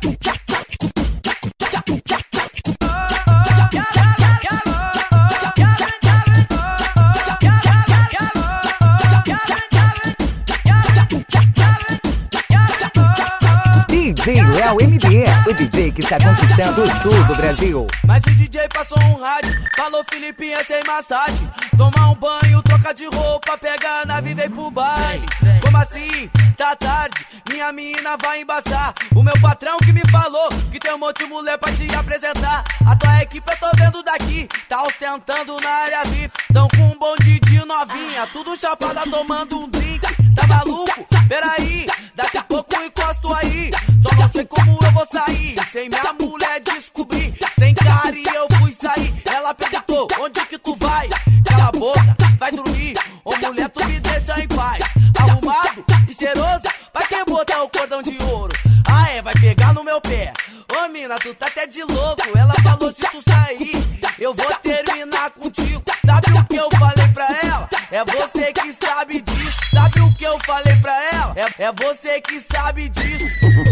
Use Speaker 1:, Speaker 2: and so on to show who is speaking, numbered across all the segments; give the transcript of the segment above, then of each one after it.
Speaker 1: DJ Léo MD, o DJ que está conquistando o sul do Brasil.
Speaker 2: Mas o DJ passou um rádio, falou Filipinha sem massagem. Tomar um banho, troca de roupa, pega a nave e vem pro baile. Como assim? Tá tarde, minha mina vai embaçar. O meu patrão que me falou que tem um monte de mulher pra te apresentar. A tua equipe eu tô vendo daqui, tá ostentando na área VIP. Tão com um bonde de novinha, tudo chapada tomando um drink. Tá maluco? Peraí, daqui a pouco eu encosto aí. Só não sei como eu vou sair sem minha mulher descobrir. Sem cara e eu fui sair. Ela perguntou, onde que tu vai? Cala a boca, vai dormir. Ô mulher, tu me deixa em paz. Arrumado e cheiroso, vai quem botar o cordão de ouro. Ah é, vai pegar no meu pé. Ô mina, tu tá até de louco. Ela falou, se tu sair, eu vou terminar contigo. Sabe o que eu falei pra ela? É você que sabe disso. Sabe o que eu falei pra ela? É você que sabe disso.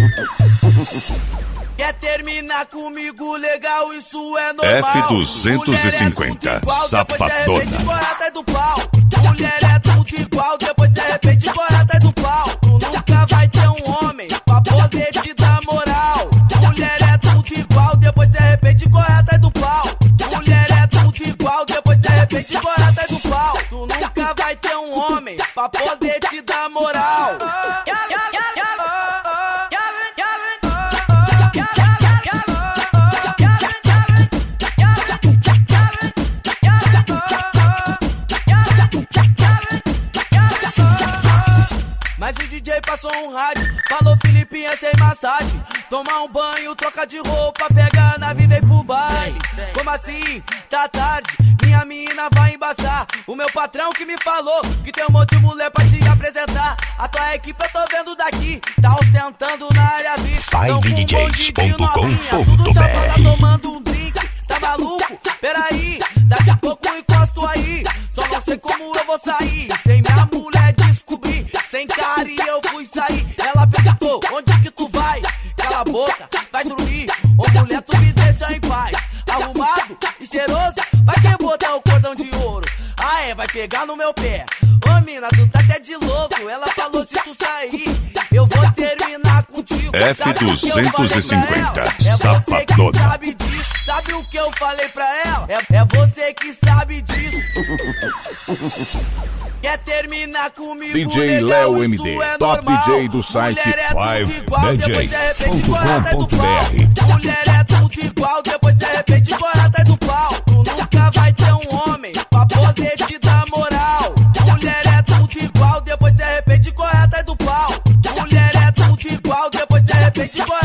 Speaker 2: Quer terminar comigo, legal, isso é normal.
Speaker 3: F250, safadona.
Speaker 2: Corre atrás do pau. Mulher é tudo igual, depois de repente corre atrás do pau. Tu nunca vai ter um homem pra poder te dar moral. Mulher é tudo igual, depois de repente corre atrás do pau. Mulher é tudo igual, depois de repente corre atrás do pau. Tu nunca vai ter um homem pra poder te dar moral. Mas o DJ passou um rádio, falou Filipinha sem massagem. Tomar um banho, troca de roupa, pega a nave e vem pro baile. Como assim? Tá tarde, minha mina vai embaçar. O meu patrão que me falou que tem um monte de mulher pra te apresentar. A tua equipe eu tô vendo daqui, tá ostentando na área VIP.
Speaker 3: 5DJs.com.br.
Speaker 2: Tudo chapada tomando um drink, tá maluco? Peraí, daqui a pouco eu encosto aí. Só não sei como eu vou sair sem minha mulher descobrir. Sem cara e eu fui sair. Ela perguntou, onde que tu vai? Cala a boca, vai dormir. Ô mulher, tu me deixa em paz. Arrumado e cheiroso, vai quem botar o cordão de ouro. Ah é, vai pegar no meu pé. Ô mina, tu tá até de louco. Ela falou, se tu sair, eu vou terminar contigo.
Speaker 3: F250,
Speaker 2: safadona.
Speaker 3: safadona.
Speaker 2: Sabe o que eu falei pra ela? É você que sabe disso. Quer terminar comigo,
Speaker 4: DJ
Speaker 2: legal,
Speaker 4: Léo
Speaker 2: isso
Speaker 4: MD,
Speaker 2: é
Speaker 4: top
Speaker 2: normal.
Speaker 4: DJ do site
Speaker 2: Mulher é tudo igual, depois de repente corre atrás do
Speaker 3: 5DJs.com.br.
Speaker 2: pau. Mulher é tudo igual, depois de repente corre atrás do pau. Tu nunca vai ter um homem pra poder te dar moral. Mulher é tudo igual, depois de repente corre atrás do pau. Mulher é tudo igual, depois de repente corre